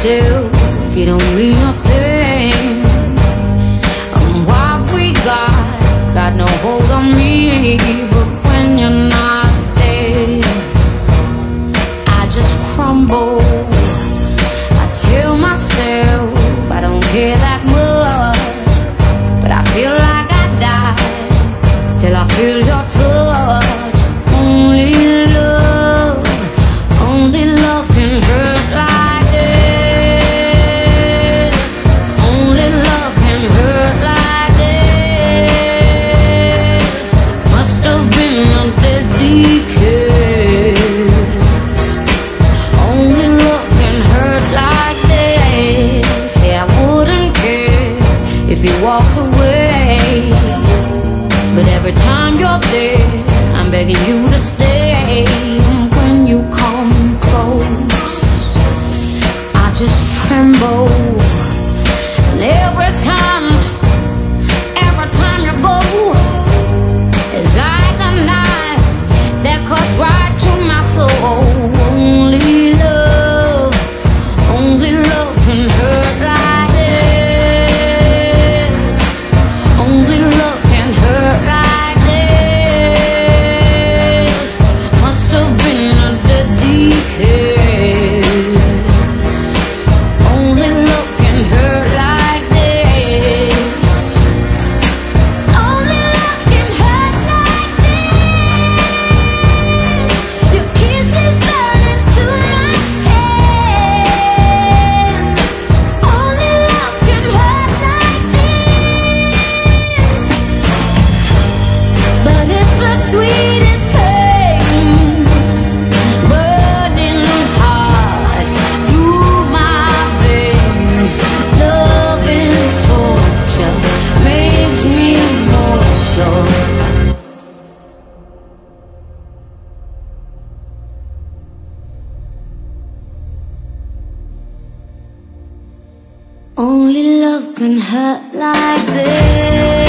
yourself, you don't mean nothing. What we got no hold on me. But when you're not there, I just crumble. I tell myself I don't care that much, but I feel like I die till I feel your touch. Only love can hurt like this. Only love can hurt like this. Must have been a deadly kiss. Only love can hurt like this. Yeah, I wouldn't care if you walked away, but every time you're there, I'm begging you to stay. When you come close, I just tremble. And every time you go, it's like a knife that cuts right to my soul. Only love can hurt like this. Only love can hurt like this. Must have been a deadly kiss. Only love can hurt like this. Only love can hurt like this. Your kisses burn into my skin. Only love can hurt like this. But it's the sweetest pain, burning hot through my veins. Love is torture, makes me more sure. Only love can hurt like this.